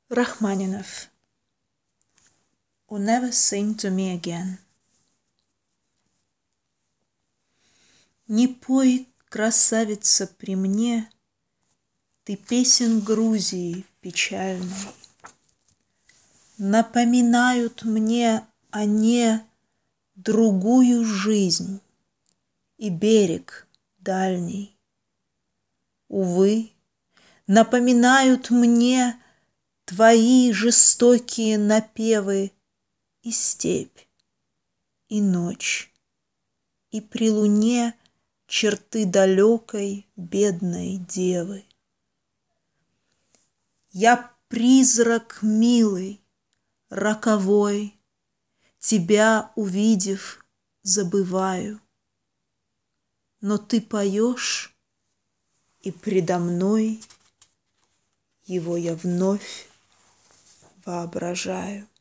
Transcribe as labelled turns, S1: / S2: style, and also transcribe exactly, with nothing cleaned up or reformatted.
S1: Rachmaninoff. Oh, never sing to me again. Не пой, красавица, при мне ты песен Грузии печальной. Напоминают мне они другую жизнь и берег дальний. Увы, напоминают мне твои жестокие напевы и степь, и ночь, и при луне черты далекой бедной девы. Я призрак милый, роковой, тебя, увидев, забываю. Но ты поешь, и предо мной его я вновь воображаю.